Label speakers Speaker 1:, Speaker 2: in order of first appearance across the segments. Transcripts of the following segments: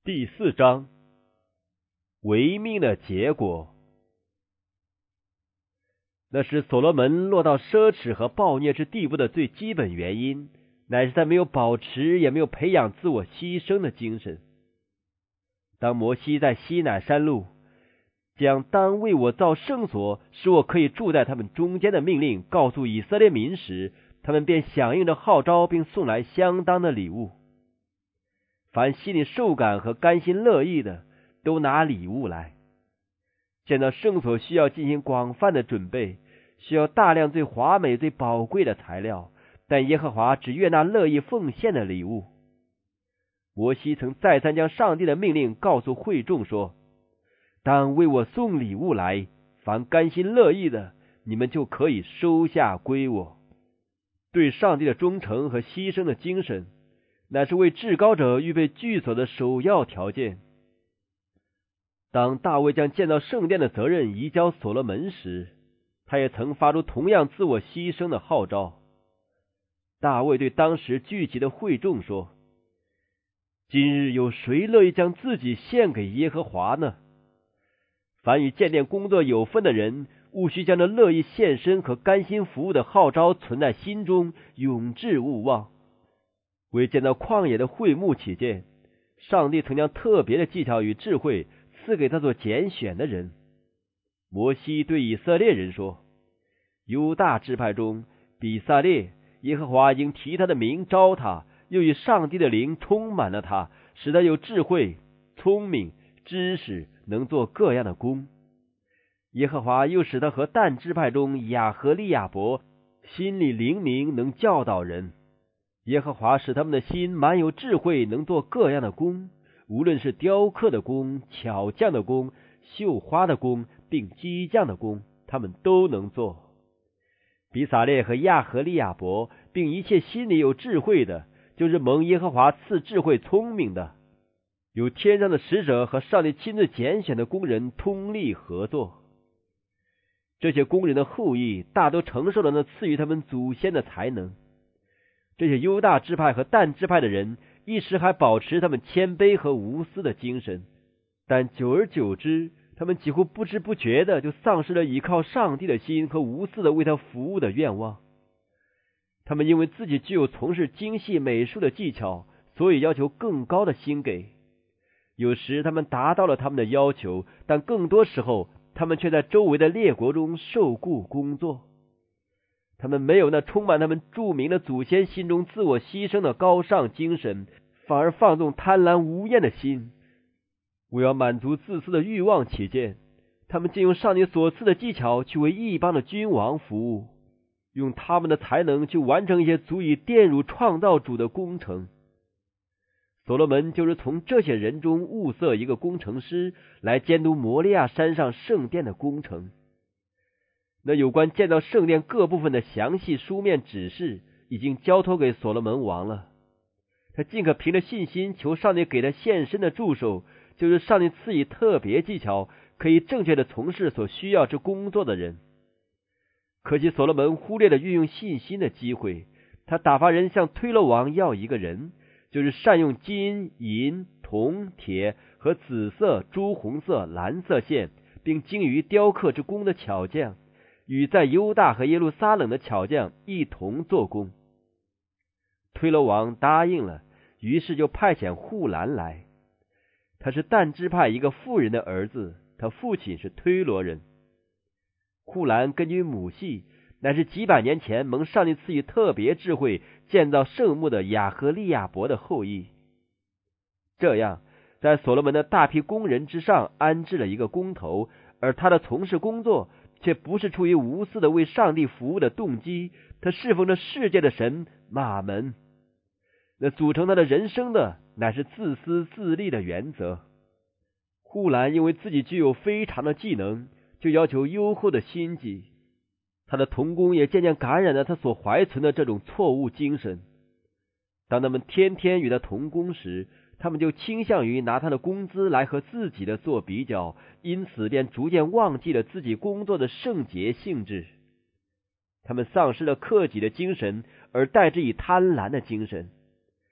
Speaker 1: 第4章，违命的结果。那使所罗门落到奢侈和暴虐之地步的最基本原因，乃是他没有保持也没有培养自我牺牲的精神。当摩西在西乃山路将当为我造圣所，使我可以住在他们中间的命令告诉以色列民时，他们便响应着号召，并送来相当的礼物。凡心里受感和甘心乐意的，都拿礼物来。见到圣所需要进行广泛的准备，需要大量最华美最宝贵的材料，但耶和华只悦纳乐意奉献的礼物。摩西曾再三将上帝的命令告诉会众说，当为我送礼物来，凡甘心乐意的，你们就可以收下归我。对上帝的忠诚和牺牲的精神，乃是为至高者预备居所的首要条件。当大卫将建造圣殿的责任移交所罗门时，他也曾发出同样自我牺牲的号召。大卫对当时聚集的会众说，今日有谁乐意将自己献给耶和华呢？凡与建殿工作有份的人，务须将这乐意献身和甘心服务的号召存在心中，永志勿忘。为建造旷野的会幕起见，上帝曾将特别的技巧与智慧赐给他所拣选的人。摩西对以色列人说，犹大支派中比撒列，耶和华已经提他的名召他，又以上帝的灵充满了他，使他有智慧、聪明、知识，能做各样的工。耶和华又使他和但支派中亚和利亚伯心里灵明，能教导人。耶和华使他们的心满有智慧，能做各样的工，无论是雕刻的工、巧匠的工、绣花的工，并机匠的工，他们都能做。比撒列和亚和利亚伯，并一切心里有智慧的，就是蒙耶和华赐智慧聪明的，有天上的使者和上帝亲自拣选的工人通力合作。这些工人的后裔大都承受了那赐予他们祖先的才能。这些犹大支派和但支派的人一时还保持他们谦卑和无私的精神，但久而久之，他们几乎不知不觉的就丧失了倚靠上帝的心和无私的为他服务的愿望。他们因为自己具有从事精细美术的技巧，所以要求更高的薪给。有时他们达到了他们的要求，但更多时候他们却在周围的列国中受雇工作。他们没有那充满他们著名的祖先心中自我牺牲的高尚精神，反而放纵贪婪无厌的心。为要满足自私的欲望起见，他们竟用上帝所赐的技巧去为异邦的君王服务，用他们的才能去完成一些足以玷辱创造主的工程。所罗门就是从这些人中物色一个工程师来监督摩利亚山上圣殿的工程。那有关建造圣殿各部分的详细书面指示已经交托给所罗门王了。他尽可凭着信心求上帝给他献身的助手，就是上帝赐予特别技巧，可以正确的从事所需要之工作的人。可惜所罗门忽略了运用信心的机会，他打发人向推罗王要一个人，就是善用金、银、铜、铁和紫色、朱红色、蓝色线，并精于雕刻之工的巧匠，与在犹大和耶路撒冷的巧匠一同做工。推罗王答应了，于是就派遣户兰来。他是但支派一个妇人的儿子，他父亲是推罗人。户兰根据母系，乃是几百年前蒙上帝赐予特别智慧建造圣墓的亚和利亚伯的后裔。这样，在所罗门的大批工人之上安置了一个工头，而他的从事工作却不是出于无私的为上帝服务的动机，他侍奉着世界的神马门。那组成他的人生的乃是自私自利的原则。户兰因为自己具有非常的技能，就要求优厚的薪给。他的同工也渐渐感染了他所怀存的这种错误精神。当他们天天与他同工时，他们就倾向于拿他的工资来和自己的做比较，因此便逐渐忘记了自己工作的圣洁性质。他们丧失了克己的精神，而代之以贪婪的精神。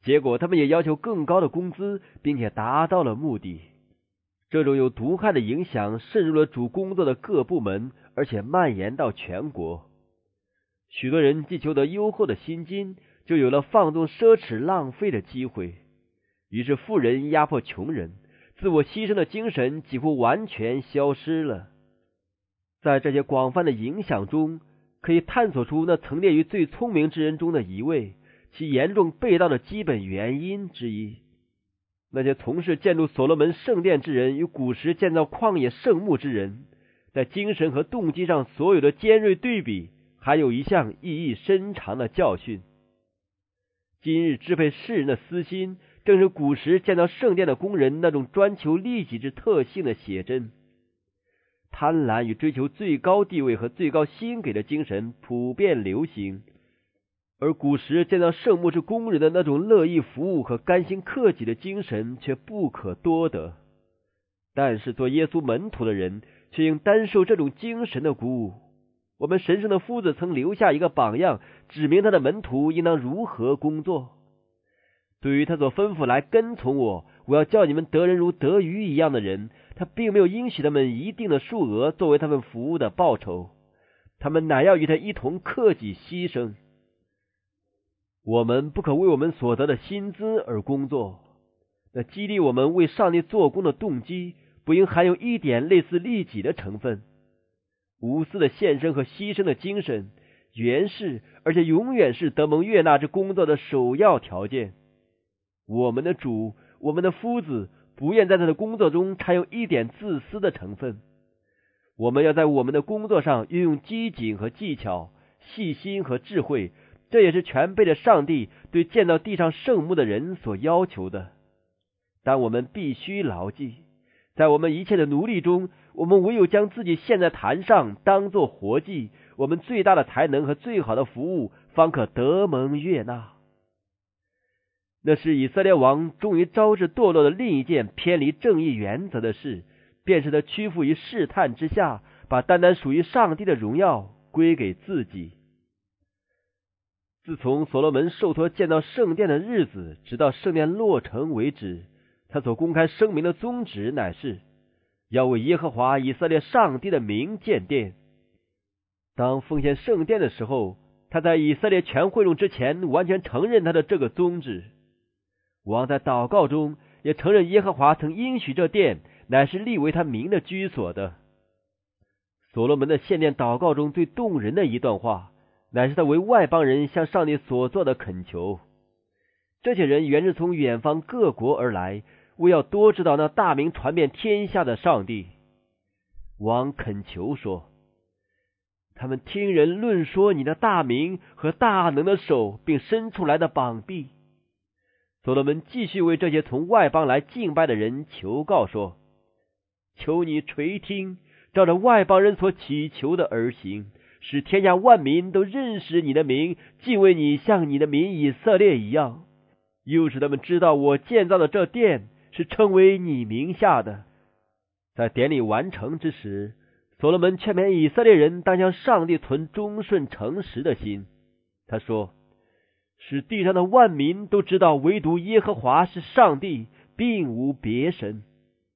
Speaker 1: 结果他们也要求更高的工资，并且达到了目的。这种有毒害的影响渗入了主工作的各部门，而且蔓延到全国。许多人既求得优厚的薪金，就有了放纵奢侈浪费的机会。于是富人压迫穷人，自我牺牲的精神几乎完全消失了。在这些广泛的影响中，可以探索出那曾列于最聪明之人中的一位，其严重被盗的基本原因之一。那些从事建筑所罗门圣殿之人与古时建造旷野圣墓之人，在精神和动机上所有的尖锐对比，还有一项意义深长的教训。今日支配世人的私心，正是古时建造圣殿的工人那种专求利己之特性的写真。贪婪与追求最高地位和最高薪给的精神普遍流行，而古时建造圣墓之工人的那种乐意服务和甘心克己的精神却不可多得。但是做耶稣门徒的人却应单受这种精神的鼓舞。我们神圣的夫子曾留下一个榜样，指明他的门徒应当如何工作。对于他所吩咐来跟从我，我要叫你们得人如得鱼一样的人，他并没有应许他们一定的数额作为他们服务的报酬，他们乃要与他一同克己牺牲。我们不可为我们所得的薪资而工作，那激励我们为上帝做工的动机不应含有一点类似利己的成分。无私的献身和牺牲的精神原是而且永远是得蒙悦纳之工作的首要条件。我们的主，我们的夫子不愿在他的工作中掺有一点自私的成分。我们要在我们的工作上运用机警和技巧，细心和智慧，这也是全备的上帝对建造地上圣墓的人所要求的。但我们必须牢记，在我们一切的努力中，我们唯有将自己献在坛上当作活祭，我们最大的才能和最好的服务方可得蒙悦纳。那是以色列王终于招致堕落的另一件偏离正义原则的事，便是他屈服于试探之下，把单单属于上帝的荣耀归给自己。自从所罗门受托建造圣殿的日子，直到圣殿落成为止，他所公开声明的宗旨乃是要为耶和华以色列上帝的名建殿。当奉献圣殿的时候，他在以色列全会众之前完全承认他的这个宗旨。王在祷告中也承认耶和华曾应许这殿乃是立为他名的居所的。所罗门的献殿祷告中最动人的一段话，乃是他为外邦人向上帝所做的恳求。这些人原是从远方各国而来，为要多知道那大名传遍天下的上帝。王恳求说，他们听人论说你的大名和大能的手，并伸出来的膀臂。所罗门继续为这些从外邦来敬拜的人求告说，求你垂听，照着外邦人所祈求的而行，使天下万民都认识你的名，敬畏你像你的民以色列一样，又使他们知道我建造的这殿是称为你名下的。在典礼完成之时，所罗门劝勉以色列人当向上帝存忠顺诚实的心。他说，使地上的万民都知道唯独耶和华是上帝，并无别神。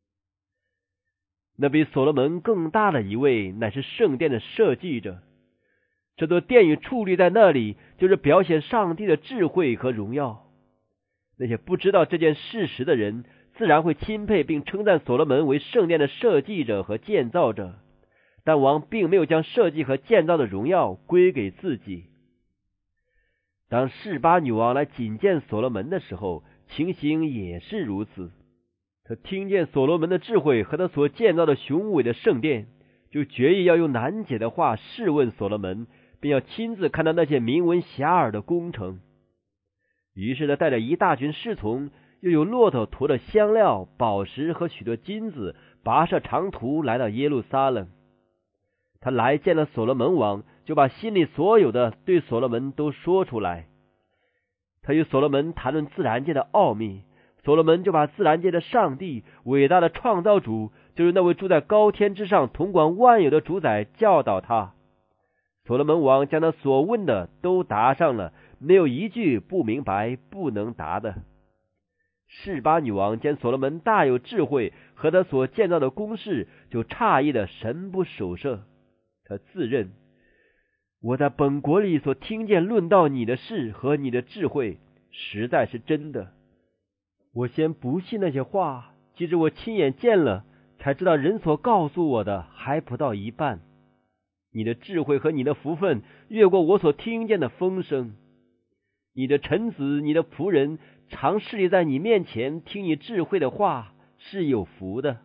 Speaker 1: 那比所罗门更大的一位乃是圣殿的设计者。这座殿宇矗立在那里，就是表现上帝的智慧和荣耀。那些不知道这件事实的人，自然会钦佩并称赞所罗门为圣殿的设计者和建造者，但王并没有将设计和建造的荣耀归给自己。当示巴女王来觐见所罗门的时候，情形也是如此。他听见所罗门的智慧和他所建造的雄伟的圣殿，就决意要用难解的话试问所罗门，并要亲自看到那些名闻遐迩的工程。于是他带着一大群侍从，又有骆驼驮着香料、宝石和许多金子，跋涉长途来到耶路撒冷。他来见了所罗门王，就把心里所有的对所罗门都说出来。他与所罗门谈论自然界的奥秘，所罗门就把自然界的上帝，伟大的创造主，就是那位住在高天之上统管万有的主宰教导他。所罗门王将他所问的都答上了， 没有一句不明白不能答的。示巴女王见所罗门大有智慧，和他所建造的宫室，就诧异的神不守舍。他自认，我在本国里所听见论到你的事和你的智慧，实在是真的。我先不信那些话，即使我亲眼见了，才知道人所告诉我的还不到一半。你的智慧和你的福分越过我所听见的风声。你的臣子，你的仆人，常侍立在你面前听你智慧的话，是有福的。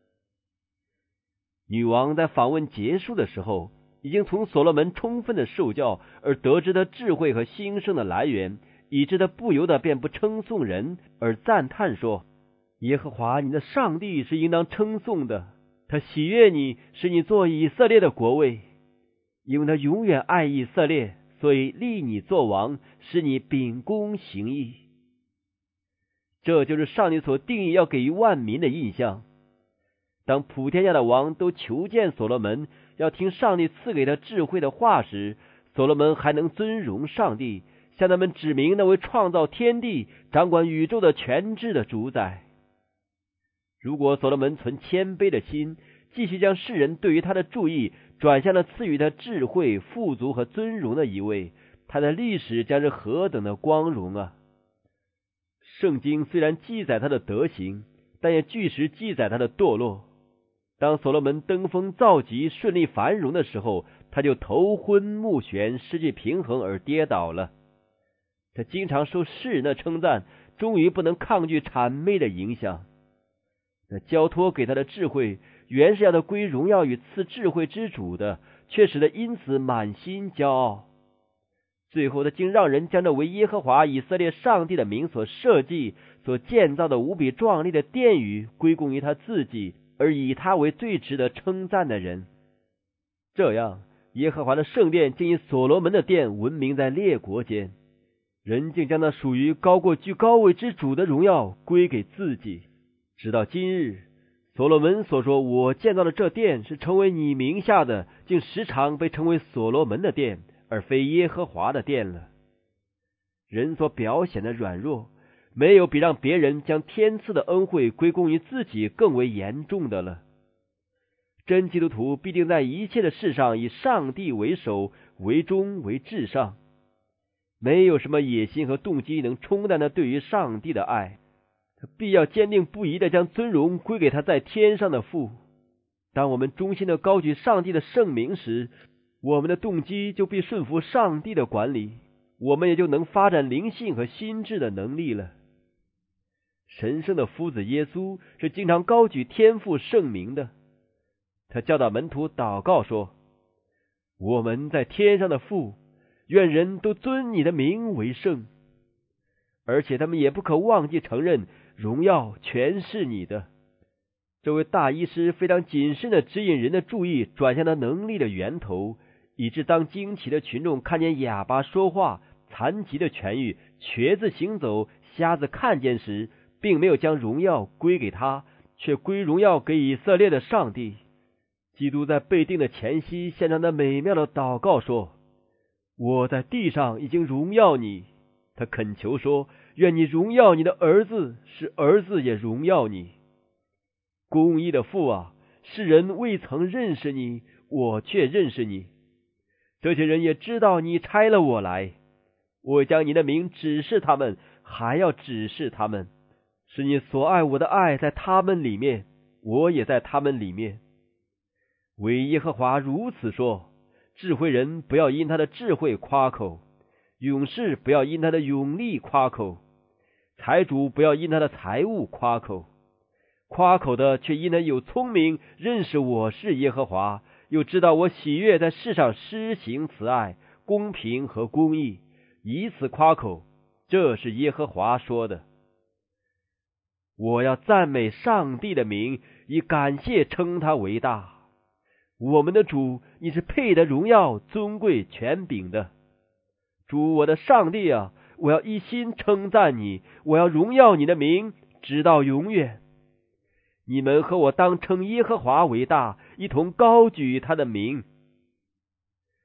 Speaker 1: 女王在访问结束的时候，已经从所罗门充分的受教而得知他智慧和兴盛的来源，以致他不由得便不称颂人，而赞叹说：耶和华你的上帝是应当称颂的，他喜悦你，使你做以色列的国位，因为他永远爱以色列，所以立你做王，使你秉公行义。这就是上帝所定义要给予万民的印象。当普天下的王都求见所罗门，要听上帝赐给他智慧的话时，所罗门还能尊荣上帝，向他们指明那位创造天地、掌管宇宙的全知的主宰。如果所罗门存谦卑的心，继续将世人对于他的注意转向了赐予他智慧、富足和尊荣的一位，他的历史将是何等的光荣啊！圣经虽然记载他的德行，但也据实记载他的堕落。当所罗门登峰造极、顺利繁荣的时候，他就头昏目眩，失去平衡而跌倒了。他经常受世人的称赞，终于不能抗拒谄媚的影响。那交托给他的智慧，原是要他归荣耀与赐智慧之主的，却使他因此满心骄傲。最后他竟让人将这为耶和华以色列上帝的名所设计、所建造的无比壮丽的殿宇归功于他自己，而以他为最值得称赞的人。这样，耶和华的圣殿竟以所罗门的殿闻名在列国间，人竟将那属于高过居高位之主的荣耀归给自己。直到今日，所罗门所说我建造的这殿是成为你名下的，竟时常被称为所罗门的殿，而非耶和华的殿了。人所表现的软弱，没有比让别人将天赐的恩惠归功于自己更为严重的了。真基督徒必定在一切的事上以上帝为首、为中、为至上，没有什么野心和动机能冲淡他对于上帝的爱。他必要坚定不移地将尊荣归给他在天上的父。当我们忠心地高举上帝的圣名时，我们的动机就必顺服上帝的管理，我们也就能发展灵性和心智的能力了。神圣的夫子耶稣是经常高举天父圣名的，他教导门徒祷告说：我们在天上的父，愿人都尊你的名为圣。而且他们也不可忘记承认荣耀全是你的。这位大医师非常谨慎地指引人的注意转向他能力的源头，以致当惊奇的群众看见哑巴说话、残疾的痊愈、瘸子行走、瞎子看见时，并没有将荣耀归给他，却归荣耀给以色列的上帝。基督在被定的前夕献上那美妙的祷告说：我在地上已经荣耀你。他恳求说：愿你荣耀你的儿子，使儿子也荣耀你。公义的父啊，世人未曾认识你，我却认识你。这些人也知道你差了我来，我将你的名指示他们，还要指示他们，使你所爱我的爱在他们里面，我也在他们里面。唯耶和华如此说：智慧人不要因他的智慧夸口，勇士不要因他的勇力夸口，财主不要因他的财物夸口。夸口的却因他有聪明，认识我是耶和华，又知道我喜悦在世上施行慈爱、公平和公义，以此夸口。这是耶和华说的。我要赞美上帝的名，以感谢称他为大。我们的主，你是配得荣耀、尊贵、权柄的。主我的上帝啊，我要一心称赞你，我要荣耀你的名，直到永远。你们和我当称耶和华为大，一同高举他的名。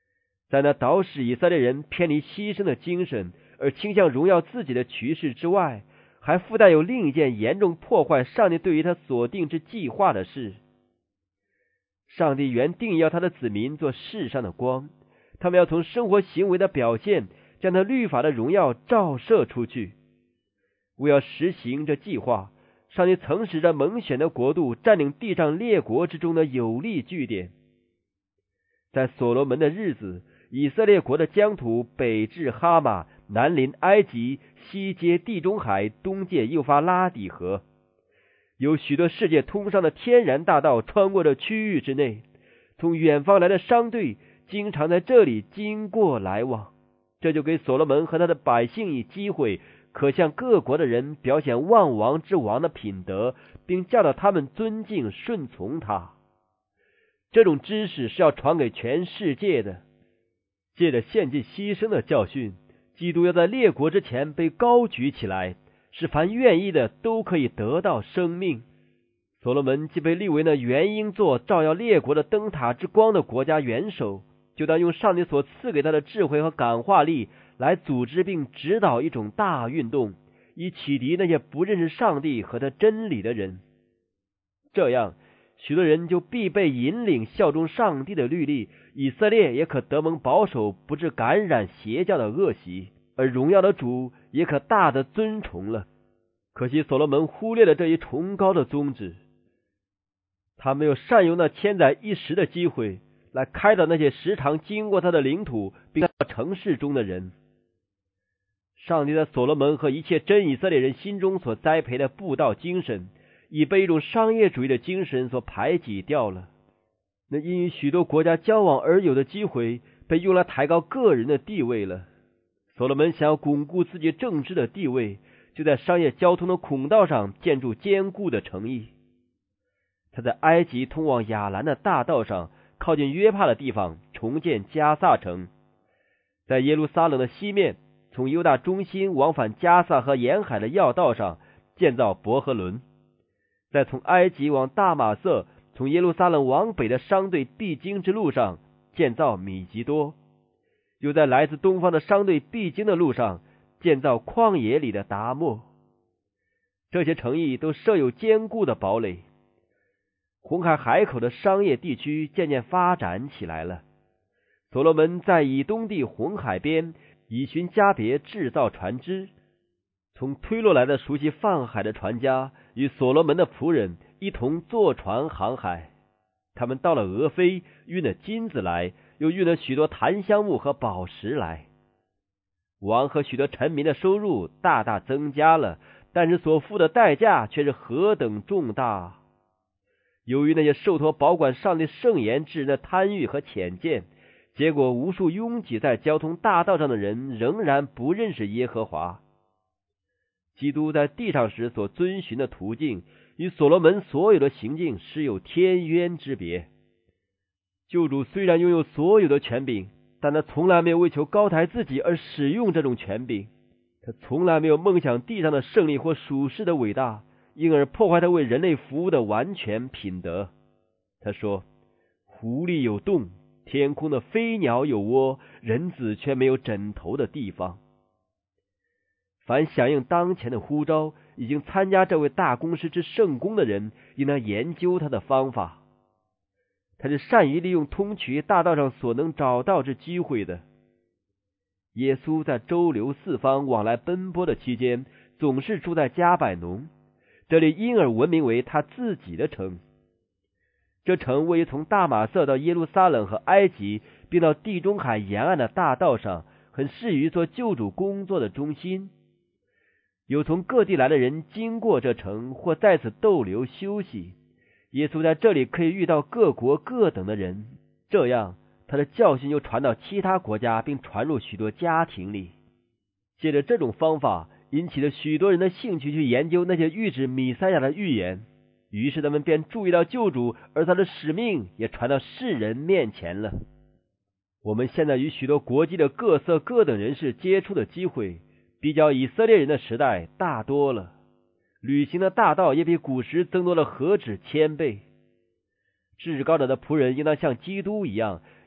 Speaker 1: 在那导使以色列人偏离牺牲的精神，而倾向荣耀自己的趋势之外，还附带有另一件严重破坏上帝对于他所定之计划的事。上帝原定要他的子民做世上的光，他们要从生活行为的表现将他律法的荣耀照射出去。为要实行这计划，上帝曾使这蒙选的国度占领地上列国之中的有利据点。在所罗门的日子，以色列国的疆土北至哈马，南临埃及，西接地中海，东界幼发拉底河，有许多世界通商的天然大道穿过这区域之内，从远方来的商队经常在这里经过来往，这就给所罗门和他的百姓以机会，可向各国的人表现万王之王的品德，并教导他们尊敬顺从他。这种知识是要传给全世界的。借着献祭牺牲的教训，基督要在列国之前被高举起来，使凡愿意的都可以得到生命。所罗门既被立为那原应做照耀列国的灯塔之光的国家元首，就当用上帝所赐给他的智慧和感化力来组织并指导一种大运动，以启迪那些不认识上帝和他真理的人。这样许多人就必被引领效忠上帝的律例，以色列也可得蒙保守，不致感染邪教的恶习，而荣耀的主也可大的尊崇了。可惜所罗门忽略了这一崇高的宗旨，他没有善用那千载一时的机会来开导那些时常经过他的领土并到城市中的人。上帝在所罗门和一切真以色列人心中所栽培的布道精神，已被一种商业主义的精神所排挤掉了。那因与许多国家交往而有的机会，被用来抬高个人的地位了。所罗门想要巩固自己政治的地位，就在商业交通的孔道上建筑坚固的城邑。他在埃及通往亚兰的大道上，靠近约帕的地方重建加萨城。在耶路撒冷的西面，从犹大中心往返加萨和沿海的要道上建造伯和伦。在从埃及往大马色，从耶路撒冷往北的商队必经之路上建造米吉多，又在来自东方的商队必经的路上建造旷野里的达莫。这些城邑都设有坚固的堡垒。红海海口的商业地区渐渐发展起来了。所罗门在以东地红海边以寻加别制造船只，从推罗来的熟悉泛海的船家与所罗门的仆人一同坐船航海。他们到了俄非，运了金子来，又运了许多檀香木和宝石来。王和许多臣民的收入大大增加了，但是所付的代价却是何等重大。由于那些受托保管上帝圣言之人的贪欲和浅见，结果无数拥挤在交通大道上的人仍然不认识耶和华。基督在地上时所遵循的途径，与所罗门所有的行径是有天渊之别。救主虽然拥有所有的权柄，但他从来没有为求高抬自己而使用这种权柄。他从来没有梦想地上的胜利或属世的伟大，因而破坏他为人类服务的完全品德。他说，狐狸有洞，天空的飞鸟有窝，人子却没有枕头的地方。凡响应当前的呼召，已经参加这位大公司之圣功的人，应当研究他的方法。他是善于利用通衢大道上所能找到之机会的。耶稣在周流四方往来奔波的期间，总是住在加百农，这里因而闻名为他自己的城。这城位于从大马色到耶路撒冷和埃及，并到地中海沿岸的大道上，很适于做救主工作的中心。有从各地来的人经过这城，或在此逗留休息。耶稣在这里可以遇到各国各等的人，这样他的教训又传到其他国家，并传入许多家庭里。借着这种方法，引起了许多人的兴趣去研究那些预指弥赛亚的预言，于是他们便注意到救主，而他的使命也传到世人面前了。我们现在与许多国际的各色各等人士接触的机会，比较以色列人的时代大多了，旅行的大道也比古时增多了何止1000倍。至高者的仆人应当像基督一样，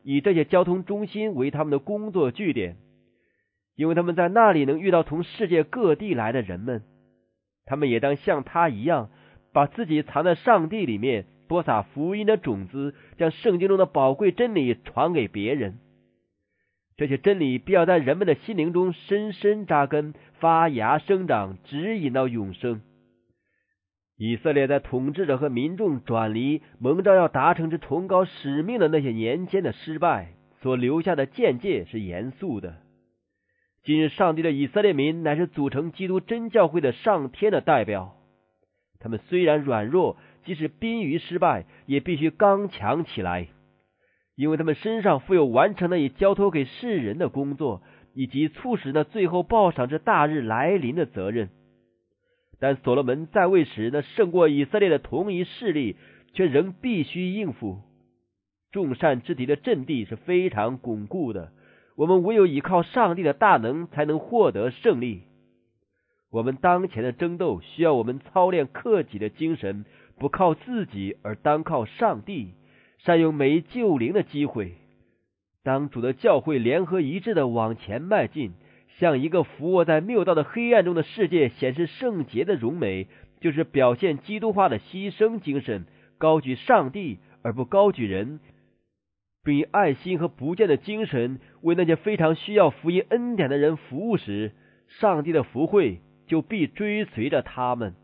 Speaker 1: 以这些交通中心为他们的工作据点，因为他们在那里能遇到从世界各地来的人们。他们也当像他一样，把自己藏在上帝里面，播撒福音的种子，将圣经中的宝贵真理传给别人。这些真理必要在人们的心灵中深深扎根，发芽生长，直引到永生。以色列在统治者和民众转离蒙召要达成之崇高使命的那些年间的失败所留下的见解是严肃的。今日上帝的以色列民乃是组成基督真教会的上天的代表，他们虽然软弱，即使濒于失败，也必须刚强起来，因为他们身上负有完成了已交托给世人的工作，以及促使那最后报赏之大日来临的责任。但所罗门在位时，那胜过以色列的同一势力却仍必须应付。众善之敌的阵地是非常巩固的，我们唯有依靠上帝的大能才能获得胜利。我们当前的争斗需要我们操练克己的精神，不靠自己而单靠上帝，善用每一救灵的机会。当主的教会联合一致的往前迈进，向一个伏卧在谬道的黑暗中的世界显示圣洁的荣美，就是表现基督化的牺牲精神，高举上帝而不高举人，并以爱心和不见的精神为那些非常需要福音恩典的人服务时，上帝的福惠就必追随着他们。